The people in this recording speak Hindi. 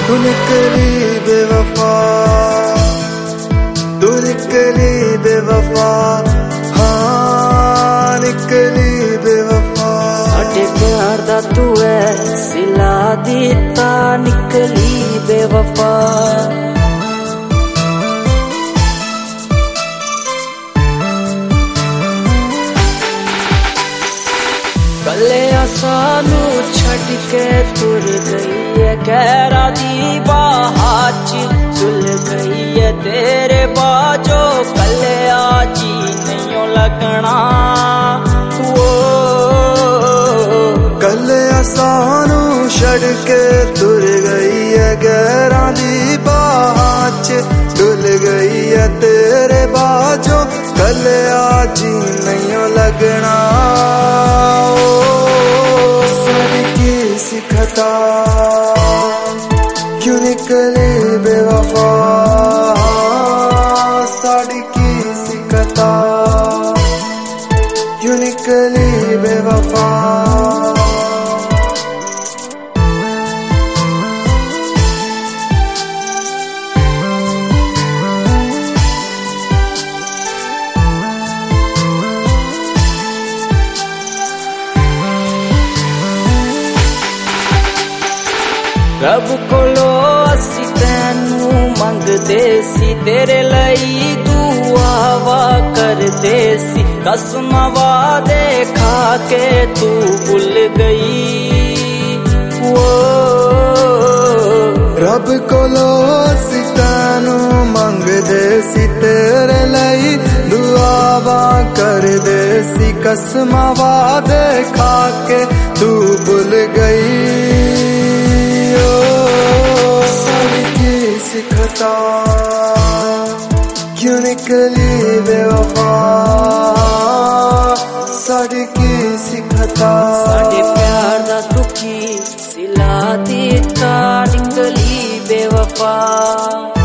तू निकली बेवफा, तू निकली बेवफा, हाँ निकली बेवफा। साडे प्यार दा तू है सिला दिता, निकली बेवफा। कलिया सानू छड़ के तुर गई है, गैरा दी बाहाच चुल गई है तेरे बाजो, कलिया जी नहीं लगना। कलिया सानू छड़ के तुर गई है, गैरा दी बाहाच चुल गई है तेरे बाजो, कलिया जी नहीं लगना। सिखता क्यों निकले बेवफा, साड़ी की सिखता क्यों निकले बेवफा। रब कोलो असी तैनू मंगदे सी, तेरे लई दुआवा करदे सी, कसम वादे खा के तू भुल गई। रब कोलो असी तैनू मंगदे सी, तेरे लई दुआवा करदे सी, कसम वादे खा के तू भुल गई। सिखता क्यों निकली बेवफा, साड़ी की सिखता। साडे प्यार दा दुखी सिला दिता, निकली बेवफा।